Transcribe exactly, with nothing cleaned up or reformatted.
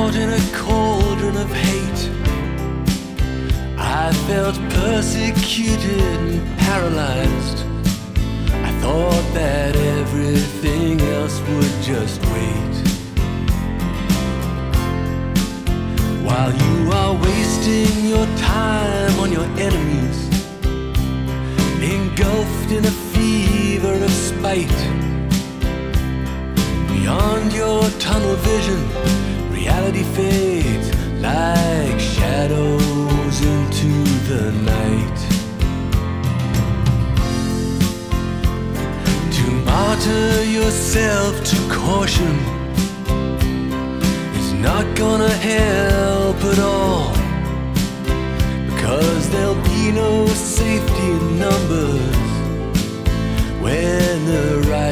caught in a cauldron of hate. I felt persecuted and paralyzed. I thought that everything else would just wait. While you are wasting your time on your enemies, engulfed in a fever of spite. Beyond your tunnel vision, reality fades like shadows into the night. To martyr yourself to caution is not gonna help at all, because there'll be no safety in numbers when the right